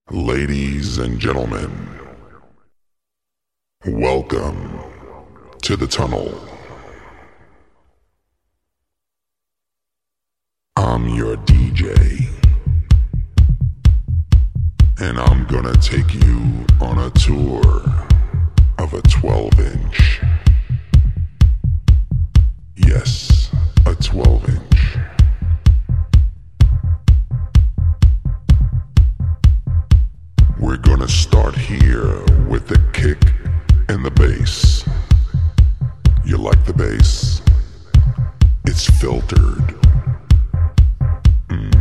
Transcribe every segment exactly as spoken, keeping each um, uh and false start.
Ladies and gentlemen, welcome to the tunnel. I'm your D J, and I'm gonna take you on a tour of a twelve inch. Yes, a twelve inch. We're gonna start here with the kick and the bass. You like the bass? It's filtered. Mm.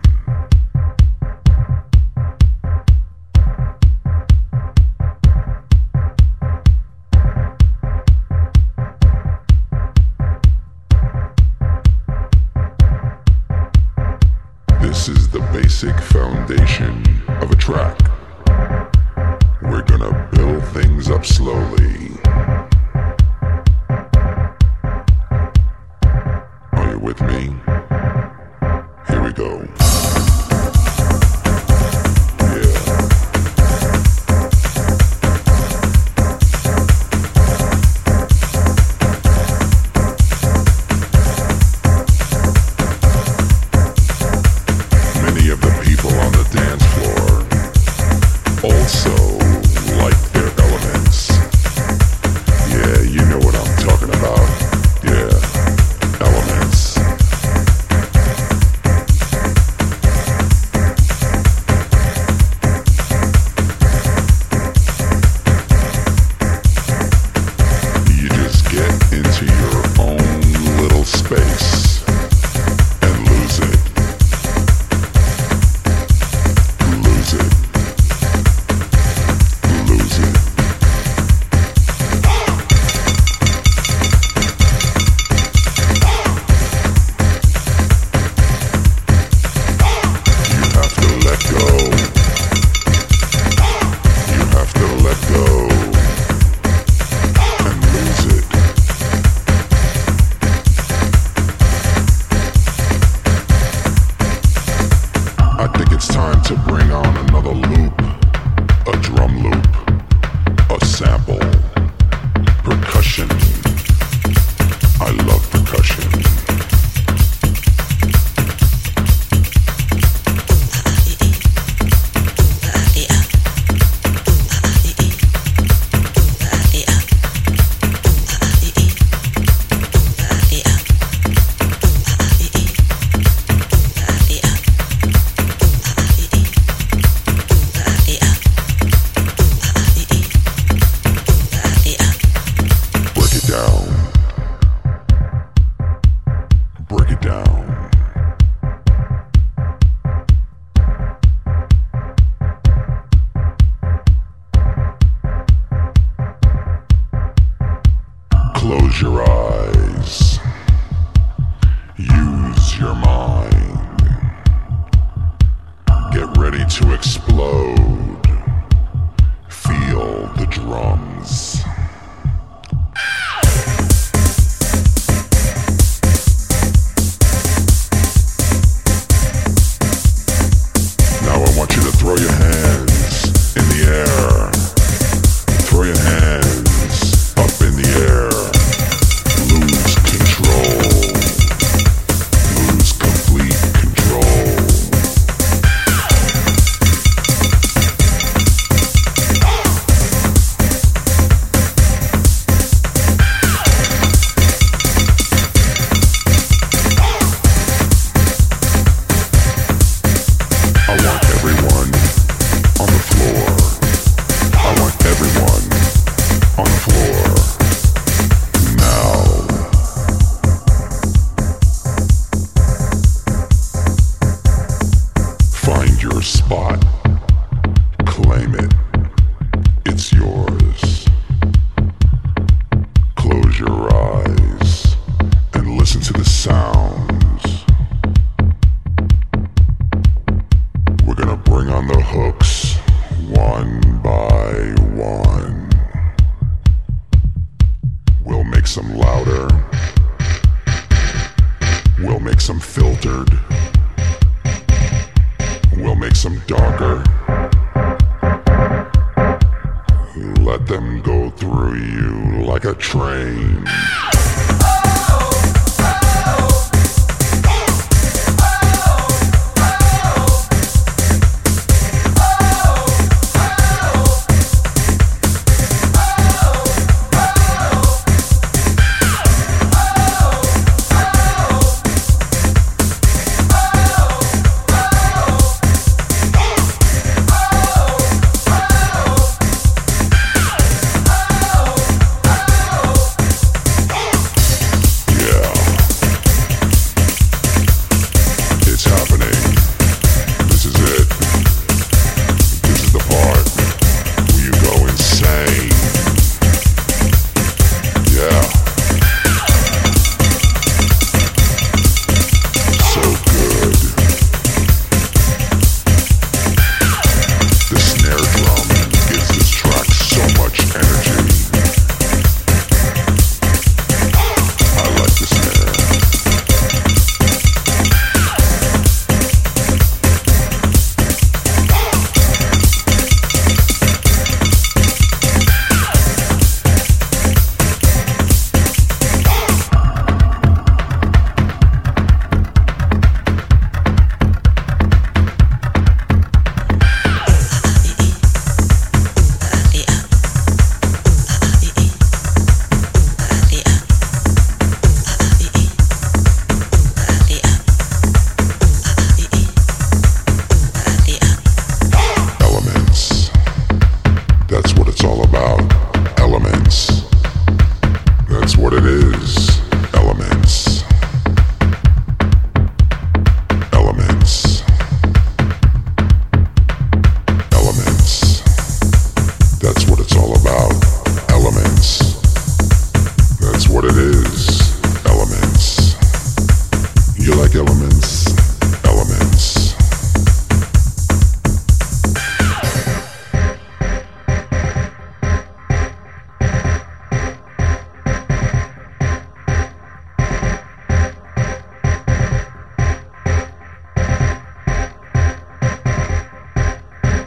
This is the basic foundation of a track. We're gonna build things up slowly. Are you with me? Here we go. Close your eyes. Use your mind. Get ready to explode. Feel the drums. Now I want you to throw your hands in the air. Throw your hands up in the air. Lose control. Lose complete control. I want everyone on the floor. I want everyone on the floor. Now. Find your spot. Claim it. It's yours. Close your eyes and listen to the sounds. We're gonna bring on the hooks one by one. We'll make some louder. We'll make some filtered. We'll make some darker. Let them go through you like a train.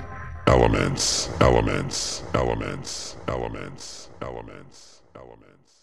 Elements, elements, elements, elements, elements, elements.